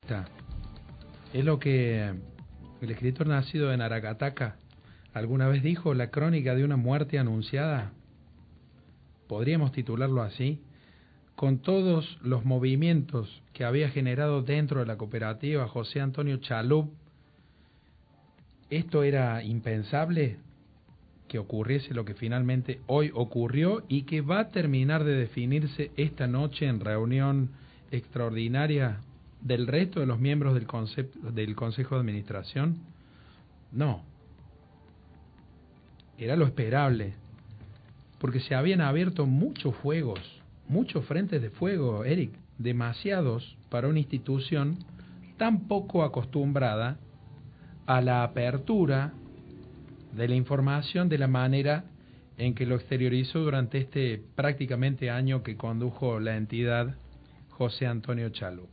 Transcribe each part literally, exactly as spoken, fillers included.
Está. Es lo que el escritor nacido en Aracataca alguna vez dijo, la crónica de una muerte anunciada. Podríamos titularlo así, con todos los movimientos que había generado dentro de la cooperativa José Antonio Chalup. Esto era impensable que ocurriese lo que finalmente hoy ocurrió y que va a terminar de definirse esta noche en reunión extraordinaria del resto de los miembros del, concepto, del Consejo de Administración. No, era lo esperable, porque se habían abierto muchos fuegos, muchos frentes de fuego, Eric, demasiados para una institución tan poco acostumbrada a la apertura de la información de la manera en que lo exteriorizó durante este prácticamente año que condujo la entidad José Antonio Chalup.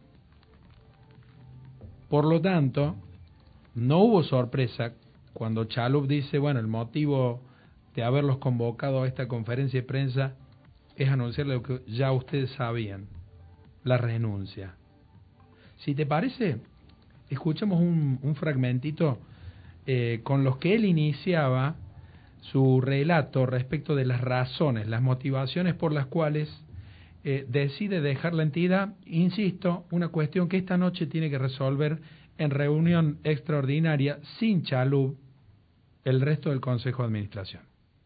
Por lo tanto, no hubo sorpresa cuando Chalup dice, bueno, el motivo de haberlos convocado a esta conferencia de prensa es anunciar lo que ya ustedes sabían, la renuncia. Si te parece, escuchamos un, un fragmentito eh, con los que él iniciaba su relato respecto de las razones, las motivaciones por las cuales eh, decide dejar la entidad. Insisto, una cuestión que esta noche tiene que resolver en reunión extraordinaria sin Chalup el resto del Consejo de Administración.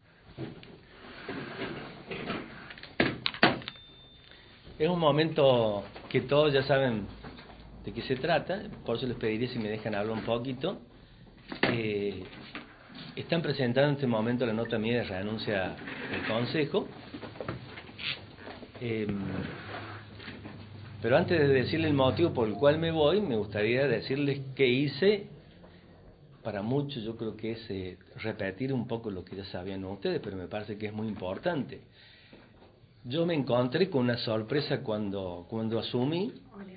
Es un momento que todos ya saben de qué se trata, por eso les pediría si me dejan hablar un poquito. Eh, están presentando en este momento la nota mía de renuncia del Consejo. Eh, pero antes de decirle el motivo por el cual me voy, me gustaría decirles qué hice. Para muchos yo creo que es eh, repetir un poco lo que ya sabían ustedes, pero me parece que es muy importante. Yo me encontré con una sorpresa cuando, cuando asumí,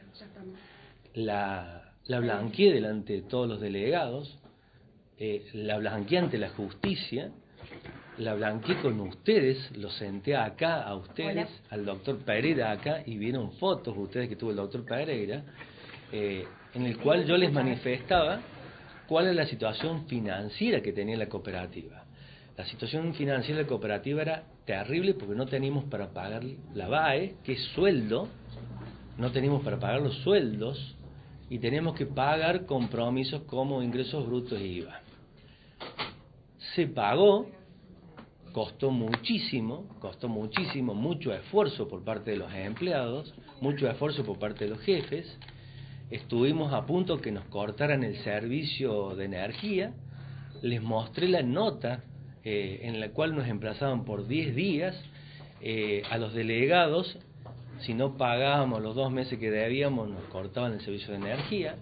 la, la blanqueé delante de todos los delegados, eh, la blanqueé ante la justicia, la blanqueé con ustedes, los senté acá a ustedes, Hola. Al doctor Pereira acá, y vieron fotos ustedes que tuvo el doctor Pereira, eh, en el cual yo les manifestaba cuál es la situación financiera que tenía la cooperativa. La situación financiera de la cooperativa era terrible porque no teníamos para pagar la B A E, que es sueldo, no teníamos para pagar los sueldos y teníamos que pagar compromisos como ingresos brutos y I V A. Se pagó, costó muchísimo, costó muchísimo, mucho esfuerzo por parte de los empleados, mucho esfuerzo por parte de los jefes. Estuvimos a punto que nos cortaran el servicio de energía. Les mostré la nota eh, en la cual nos emplazaban por diez días eh, a los delegados. Si no pagábamos los dos meses que debíamos, nos cortaban el servicio de energía.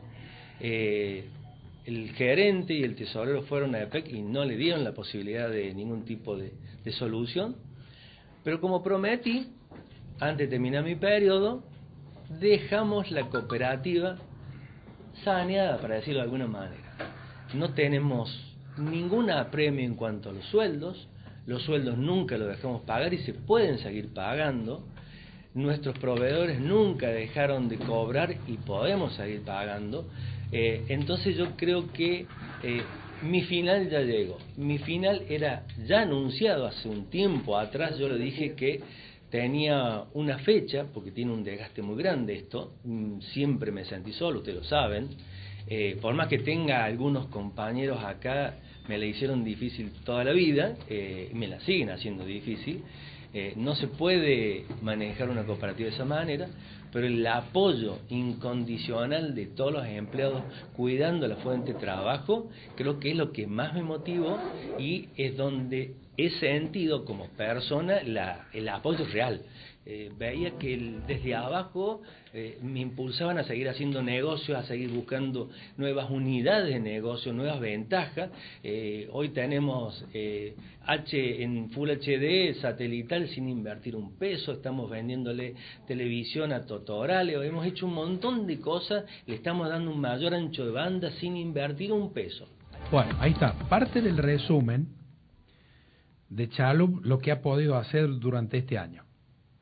Eh, el gerente y el tesorero fueron a E P E C y no le dieron la posibilidad de ningún tipo de, de solución. Pero como prometí, antes de terminar mi periodo, dejamos la cooperativa saneada, para decirlo de alguna manera. No tenemos ningún apremio en cuanto a los sueldos, los sueldos nunca los dejamos pagar y se pueden seguir pagando, nuestros proveedores nunca dejaron de cobrar y podemos seguir pagando. Eh, entonces yo creo que eh, mi final ya llegó, mi final era ya anunciado hace un tiempo atrás. Yo le dije que tenía una fecha, porque tiene un desgaste muy grande esto, siempre me sentí solo, ustedes lo saben, eh, por más que tenga algunos compañeros acá, me la hicieron difícil toda la vida, eh, me la siguen haciendo difícil, eh, no se puede manejar una cooperativa de esa manera, pero el apoyo incondicional de todos los empleados cuidando la fuente de trabajo, creo que es lo que más me motivó y es donde he sentido como persona la, el apoyo real. Eh, veía que el, desde abajo eh, me impulsaban a seguir haciendo negocios, a seguir buscando nuevas unidades de negocio, nuevas ventajas. Eh, hoy tenemos eh, H en Full H D satelital sin invertir un peso, estamos vendiéndole televisión a Totorale, hemos hecho un montón de cosas, le estamos dando un mayor ancho de banda sin invertir un peso. Bueno, ahí está, parte del resumen de Chalup, lo que ha podido hacer durante este año.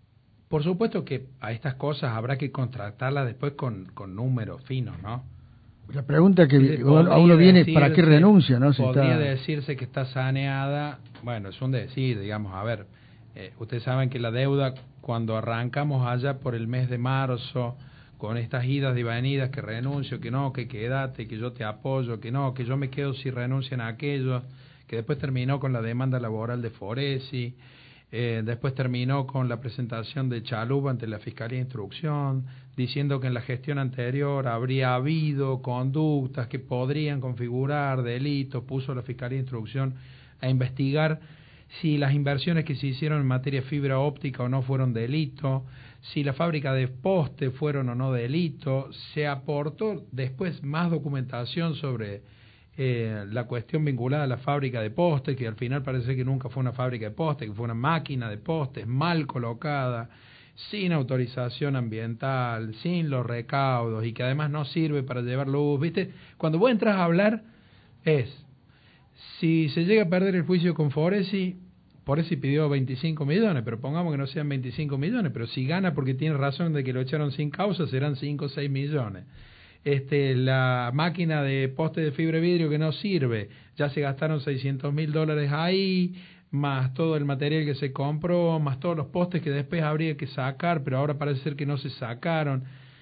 Por supuesto que a estas cosas habrá que contratarlas después con, con números finos, ¿no? La pregunta que Dice, a uno viene es ¿para qué renuncia? ¿No? Si podría está... decirse que está saneada, bueno, es un decir, digamos, a ver, eh, ustedes saben que la deuda, cuando arrancamos allá por el mes de marzo, con estas idas y venidas, que renuncio, que no, que quédate, que yo te apoyo, que no, que yo me quedo si renuncian a aquellos, que después terminó con la demanda laboral de Foresi, eh, después terminó con la presentación de Chalub ante la Fiscalía de Instrucción, diciendo que en la gestión anterior habría habido conductas que podrían configurar delitos, puso la Fiscalía de Instrucción a investigar si las inversiones que se hicieron en materia de fibra óptica o no fueron delito, si la fábrica de postes fueron o no delito. Se aportó después más documentación sobre eh, la cuestión vinculada a la fábrica de postes, que al final parece que nunca fue una fábrica de postes, que fue una máquina de postes mal colocada, sin autorización ambiental, sin los recaudos, y que además no sirve para llevar luz. ¿Viste? Cuando vos entras a hablar es, si se llega a perder el juicio con Foresi, Foresi pidió veinticinco millones, pero pongamos que no sean veinticinco millones, pero si gana porque tiene razón de que lo echaron sin causa, serán cinco o seis millones. Este, la máquina de poste de fibra de vidrio que no sirve, ya se gastaron seiscientos mil dólares ahí, más todo el material que se compró, más todos los postes que después habría que sacar, pero ahora parece ser que no se sacaron.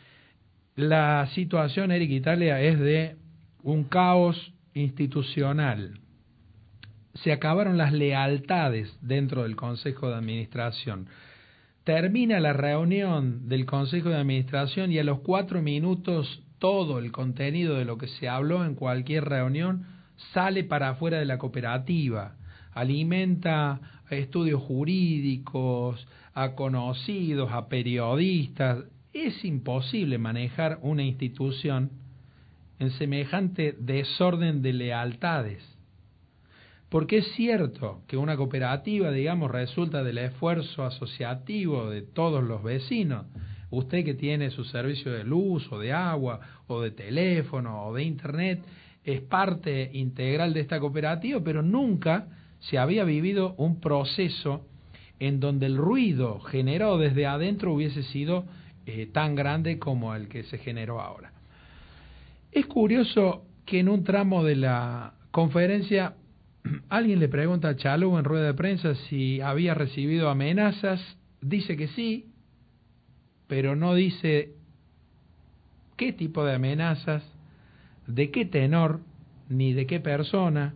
La situación, Eric Italia, es de un caos institucional. Se acabaron las lealtades dentro del Consejo de Administración. Termina la reunión del Consejo de Administración y a los cuatro minutos todo el contenido de lo que se habló en cualquier reunión sale para afuera de la cooperativa. Alimenta a estudios jurídicos, a conocidos, a periodistas. Es imposible manejar una institución en semejante desorden de lealtades. Porque es cierto que una cooperativa, digamos, resulta del esfuerzo asociativo de todos los vecinos. Usted que tiene su servicio de luz o de agua o de teléfono o de internet es parte integral de esta cooperativa, pero nunca se había vivido un proceso en donde el ruido generado desde adentro hubiese sido eh, tan grande como el que se generó ahora. Es curioso que en un tramo de la conferencia alguien le pregunta a Chalub en rueda de prensa si había recibido amenazas, dice que sí, pero no dice qué tipo de amenazas, de qué tenor, ni de qué persona.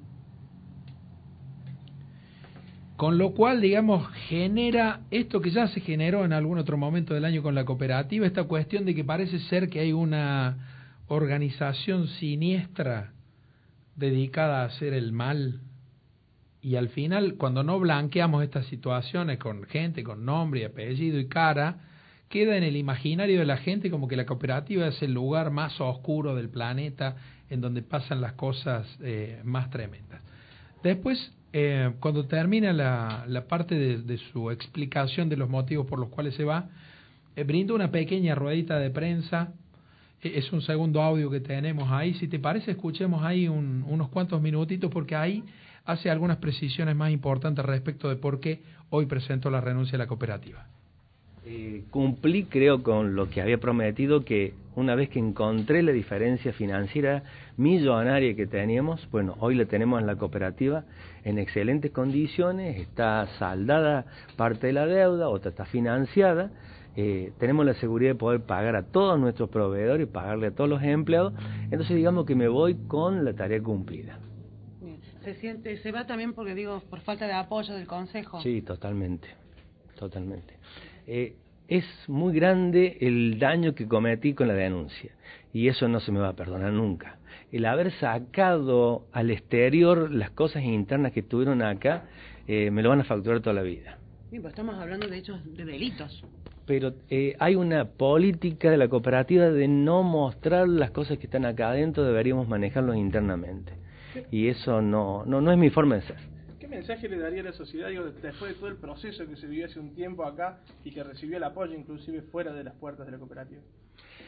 Con lo cual, digamos, genera esto que ya se generó en algún otro momento del año con la cooperativa, esta cuestión de que parece ser que hay una organización siniestra dedicada a hacer el mal. Y al final, cuando no blanqueamos estas situaciones con gente, con nombre y apellido y cara, queda en el imaginario de la gente como que la cooperativa es el lugar más oscuro del planeta en donde pasan las cosas eh, más tremendas. Después, eh, cuando termina la, la parte de, de su explicación de los motivos por los cuales se va, eh, brinda una pequeña ruedita de prensa. Eh, es un segundo audio que tenemos ahí. Si te parece, escuchemos ahí un, unos cuantos minutitos, porque ahí hace algunas precisiones más importantes respecto de por qué hoy presentó la renuncia a la cooperativa. Eh, cumplí, creo, con lo que había prometido, que una vez que encontré la diferencia financiera millonaria que teníamos, bueno, hoy la tenemos en la cooperativa en excelentes condiciones, está saldada parte de la deuda, otra está financiada, eh, tenemos la seguridad de poder pagar a todos nuestros proveedores, pagarle a todos los empleados, entonces digamos que me voy con la tarea cumplida. Se siente, se va también porque digo, por falta de apoyo del Consejo. Sí, totalmente, totalmente. Eh, es muy grande el daño que cometí con la denuncia y eso no se me va a perdonar nunca. El haber sacado al exterior las cosas internas que tuvieron acá, eh, me lo van a facturar toda la vida. Sí, pues estamos hablando de hechos de delitos. Pero eh, hay una política de la cooperativa de no mostrar las cosas que están acá adentro, deberíamos manejarlos internamente. Y eso no, no, no es mi forma de ser. ¿Qué mensaje le daría a la sociedad, digo, después de todo el proceso que se vivió hace un tiempo acá y que recibió el apoyo inclusive fuera de las puertas de la cooperativa?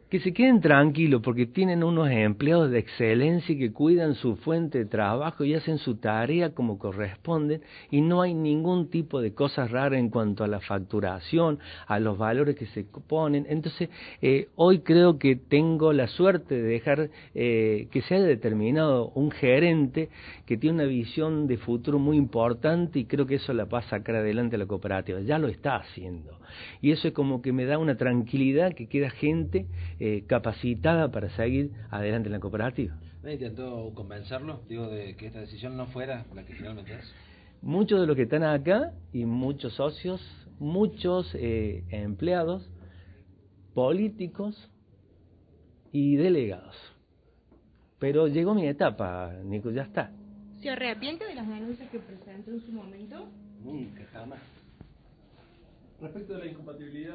que se queden tranquilos porque tienen unos empleados de excelencia que cuidan su fuente de trabajo y hacen su tarea como corresponden y no hay ningún tipo de cosas raras en cuanto a la facturación, a los valores que se ponen. Entonces, eh, hoy creo que tengo la suerte de dejar eh, que se haya determinado un gerente que tiene una visión de futuro muy importante y creo que eso la va a sacar adelante a la cooperativa. Ya lo está haciendo. Y eso es como que me da una tranquilidad que queda gente Eh, capacitada para seguir adelante en la cooperativa. ¿No intentó convencerlo, digo, de que esta decisión no fuera la que finalmente es? Muchos de los que están acá y muchos socios, muchos eh, empleados, políticos y delegados. Pero llegó mi etapa, Nico, ya está. ¿Se arrepiente de las denuncias que presentó en su momento? Nunca, jamás. Respecto de la incompatibilidad...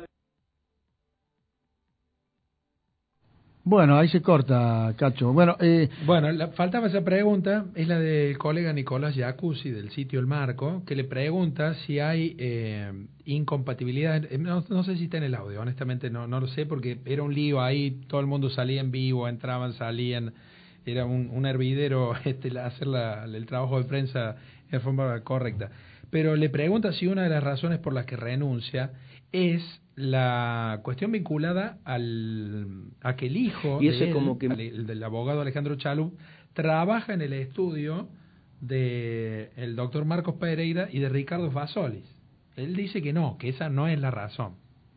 Bueno, ahí se corta, Cacho. Bueno, eh... bueno la, faltaba esa pregunta, es la del colega Nicolás Jacuzzi del sitio El Marco, que le pregunta si hay eh, incompatibilidad. No, no sé si está en el audio, honestamente no, no lo sé, porque era un lío ahí, todo el mundo salía en vivo, entraban, salían, era un, un hervidero este, hacer la, el trabajo de prensa de forma correcta. Pero le pregunta si una de las razones por las que renuncia es la cuestión vinculada al a que el hijo y eso de es él, como que... el del abogado Alejandro Chalub trabaja en el estudio de el doctor Marcos Pereira y de Ricardo Fasolis. Él dice que no, que esa no es la razón.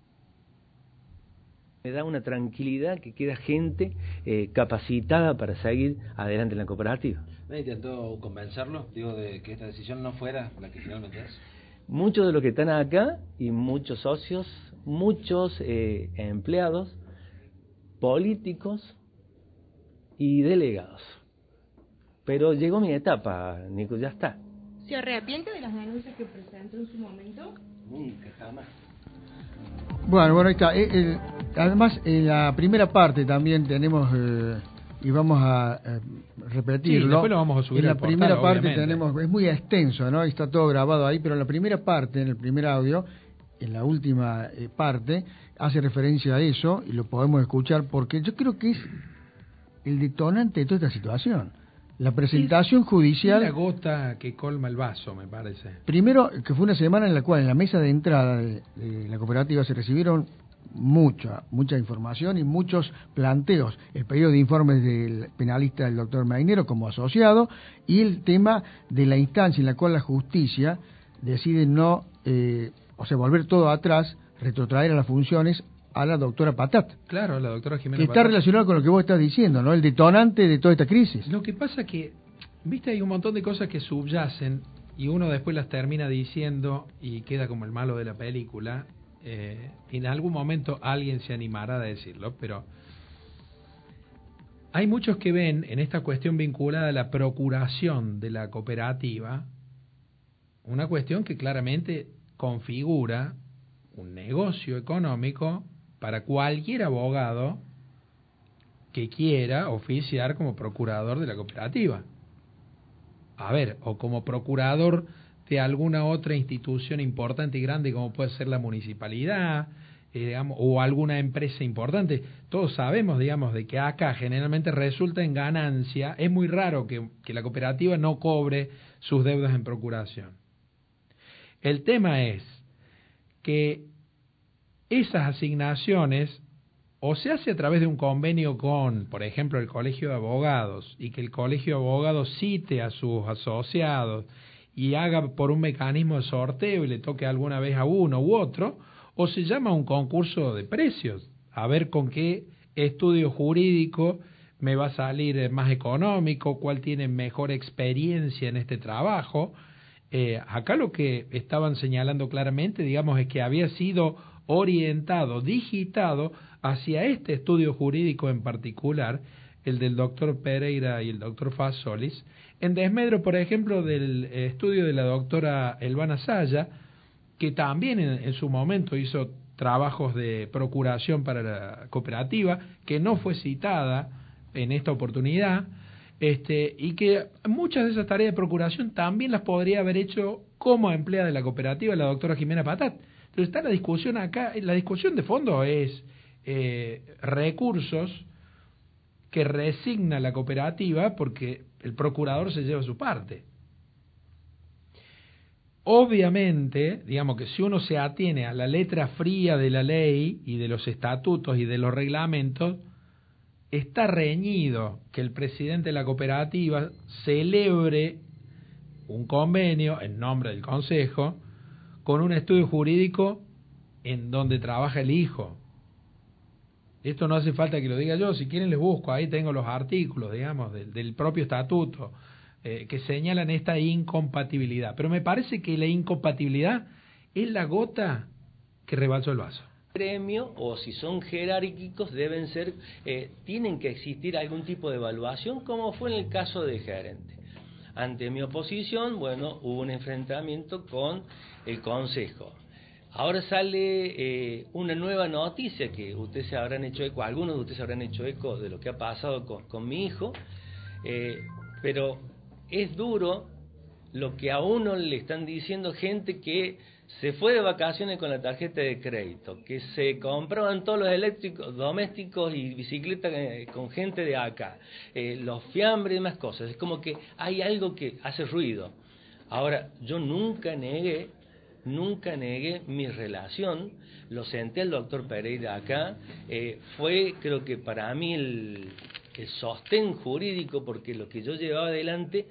Me da una tranquilidad que queda gente eh, capacitada para seguir adelante en la cooperativa. ¿No intentó convencerlo, digo, de que esta decisión no fuera la que finalmente es? Muchos de los que están acá y muchos socios, muchos eh, empleados, políticos y delegados. Pero llegó mi etapa, Nico, ya está. ¿Se arrepiente de las denuncias que presentó en su momento? Nunca, jamás. Bueno, bueno, ahí está. Eh, eh, además, en la primera parte también tenemos, eh, y vamos a eh, repetirlo. Sí, después lo vamos a subir en la al portal, primera parte obviamente. tenemos, es muy extenso, ¿no? Está todo grabado ahí, pero en la primera parte, en el primer audio, en la última eh, parte, hace referencia a eso, y lo podemos escuchar, porque yo creo que es el detonante de toda esta situación. La presentación es, judicial... Es la gota que colma el vaso, me parece. Primero, que fue una semana en la cual en la mesa de entrada de, de la cooperativa se recibieron mucha, mucha información y muchos planteos. El pedido de informes del penalista del doctor Mainero como asociado y el tema de la instancia en la cual la justicia decide no, eh, o sea, volver todo atrás, retrotraer a las funciones a la doctora Patat. Claro, la doctora Jimena que está Patat. relacionado con lo que vos estás diciendo, ¿no? El detonante de toda esta crisis. Lo que pasa que, viste, hay un montón de cosas que subyacen y uno después las termina diciendo y queda como el malo de la película. Eh, en algún momento alguien se animará a decirlo, pero hay muchos que ven en esta cuestión vinculada a la procuración de la cooperativa una cuestión que claramente configura un negocio económico para cualquier abogado que quiera oficiar como procurador de la cooperativa. A ver, o como procurador de alguna otra institución importante y grande como puede ser la municipalidad, eh, digamos, o alguna empresa importante. Todos sabemos, digamos, de que acá generalmente resulta en ganancia. Es muy raro que, que la cooperativa no cobre sus deudas en procuración. El tema es que esas asignaciones o se hace a través de un convenio con, por ejemplo, el Colegio de Abogados, y que el Colegio de Abogados cite a sus asociados y haga por un mecanismo de sorteo y le toque alguna vez a uno u otro, o se llama un concurso de precios, a ver con qué estudio jurídico me va a salir más económico, cuál tiene mejor experiencia en este trabajo. Eh, acá lo que estaban señalando claramente, digamos, es que había sido orientado, digitado hacia este estudio jurídico en particular, el del doctor Pereira y el doctor Fasolis, en desmedro, por ejemplo, del estudio de la doctora Elvana Saya, que también en, en su momento hizo trabajos de procuración para la cooperativa, que no fue citada en esta oportunidad, este, y que muchas de esas tareas de procuración también las podría haber hecho como empleada de la cooperativa la doctora Jimena Patat. Entonces está la discusión acá, la discusión de fondo es eh, recursos que resigna la cooperativa porque el procurador se lleva su parte. Obviamente, digamos que si uno se atiene a la letra fría de la ley y de los estatutos y de los reglamentos, está reñido que el presidente de la cooperativa celebre un convenio en nombre del consejo con un estudio jurídico en donde trabaja el hijo. Esto no hace falta que lo diga yo, si quieren les busco, ahí tengo los artículos, digamos, del, del propio estatuto, eh, que señalan esta incompatibilidad. Pero me parece que la incompatibilidad es la gota que rebalsó el vaso. Premio, o si son jerárquicos, deben ser, eh, tienen que existir algún tipo de evaluación, como fue en el caso del gerente. Ante mi oposición, bueno, hubo un enfrentamiento con el consejo. Ahora sale eh, una nueva noticia que ustedes se habrán hecho eco, algunos de ustedes se habrán hecho eco de lo que ha pasado con, con mi hijo, eh, pero es duro lo que a uno le están diciendo gente que se fue de vacaciones con la tarjeta de crédito, que se compraban todos los eléctricos, domésticos y bicicletas eh, con gente de acá, eh, los fiambres y demás cosas. Es como que hay algo que hace ruido. Ahora, yo nunca negué, nunca negué mi relación, lo senté al doctor Pereira acá, eh, fue creo que para mí el, el sostén jurídico, porque lo que yo llevaba adelante.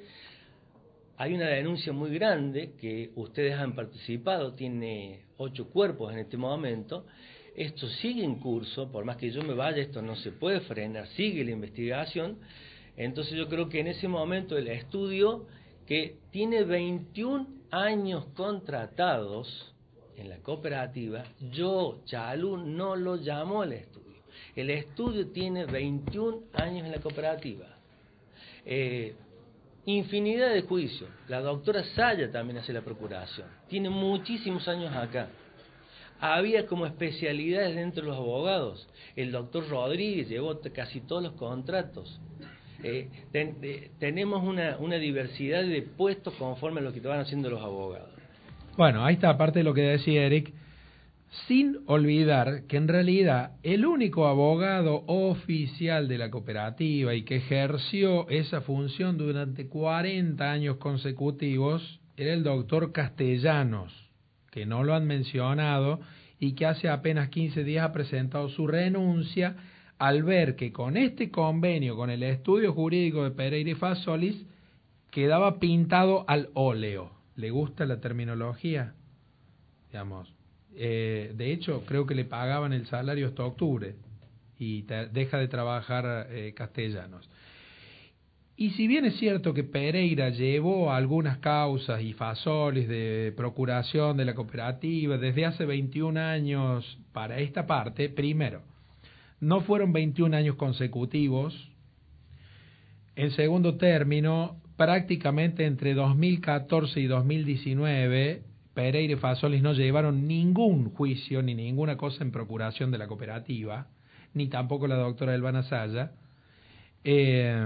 Hay una denuncia muy grande que ustedes han participado, tiene ocho cuerpos en este momento. Esto sigue en curso, por más que yo me vaya, esto no se puede frenar, sigue la investigación. Entonces yo creo que en ese momento el estudio, que tiene veintiún años contratados en la cooperativa, yo, Chalú, no lo llamo al estudio. El estudio tiene veintiún años en la cooperativa. Eh, Infinidad de juicios. La doctora Saya también hace la procuración. Tiene muchísimos años acá. Había como especialidades dentro de los abogados. El doctor Rodríguez llevó casi todos los contratos. Eh, ten, eh, tenemos una, una diversidad de puestos conforme a lo que te van haciendo los abogados. Bueno, ahí está, aparte de lo que decía Eric, sin olvidar que en realidad el único abogado oficial de la cooperativa y que ejerció esa función durante cuarenta años consecutivos era el doctor Castellanos, que no lo han mencionado y que hace apenas quince días ha presentado su renuncia al ver que con este convenio, con el estudio jurídico de Pereira y Fasolis, quedaba pintado al óleo. ¿Le gusta la terminología? Digamos. Eh, de hecho, creo que le pagaban el salario hasta octubre y te, deja de trabajar eh, Castellanos. Y si bien es cierto que Pereira llevó algunas causas y Fasolis de procuración de la cooperativa desde hace veintiún años para esta parte, primero, no fueron veintiún años consecutivos. En segundo término, prácticamente entre dos mil catorce y dos mil diecinueve, Pereira y Fasolis no llevaron ningún juicio ni ninguna cosa en procuración de la cooperativa, ni tampoco la doctora Elvana Saya. Eh,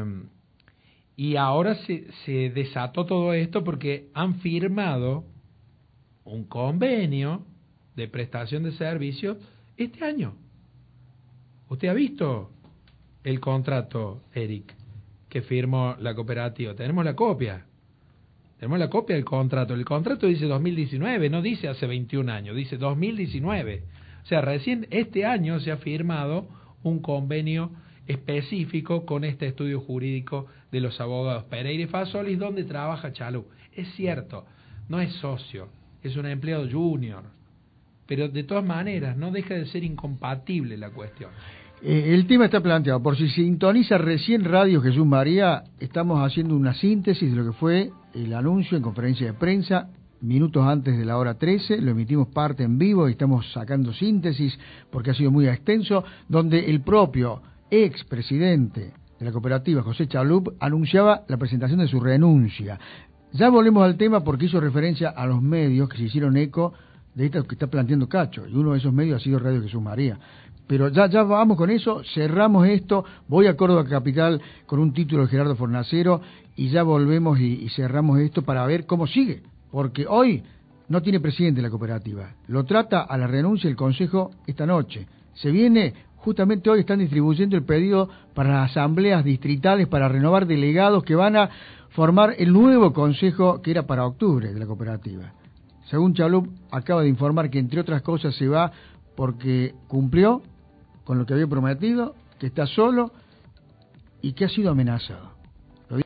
y ahora se, se desató todo esto porque han firmado un convenio de prestación de servicios este año. ¿Usted ha visto el contrato, Eric, que firmó la cooperativa? Tenemos la copia. Tenemos la copia del contrato. El contrato dice dos mil diecinueve, no dice hace veintiún años, dice dos mil diecinueve. O sea, recién este año se ha firmado un convenio específico con este estudio jurídico de los abogados Pereira y Fasolis, donde trabaja Chalú. Es cierto, no es socio, es un empleado junior, pero de todas maneras no deja de ser incompatible la cuestión. Eh, el tema está planteado, por si sintoniza recién Radio Jesús María, estamos haciendo una síntesis de lo que fue el anuncio en conferencia de prensa, minutos antes de la hora trece, lo emitimos parte en vivo y estamos sacando síntesis porque ha sido muy extenso, donde el propio expresidente de la cooperativa, José Chalup, anunciaba la presentación de su renuncia. Ya volvemos al tema porque hizo referencia a los medios que se hicieron eco de esto que está planteando Cacho, y uno de esos medios ha sido Radio Jesús María. Pero ya, ya vamos con eso, cerramos esto, voy a Córdoba Capital con un título de Gerardo Fornacero y ya volvemos y, y cerramos esto para ver cómo sigue, porque hoy no tiene presidente la cooperativa, lo trata a la renuncia el Consejo esta noche, se viene justamente hoy están distribuyendo el pedido para las asambleas distritales para renovar delegados que van a formar el nuevo consejo que era para octubre de la cooperativa. Según Chalup, acaba de informar que entre otras cosas se va porque cumplió con lo que había prometido, que está solo y que ha sido amenazado.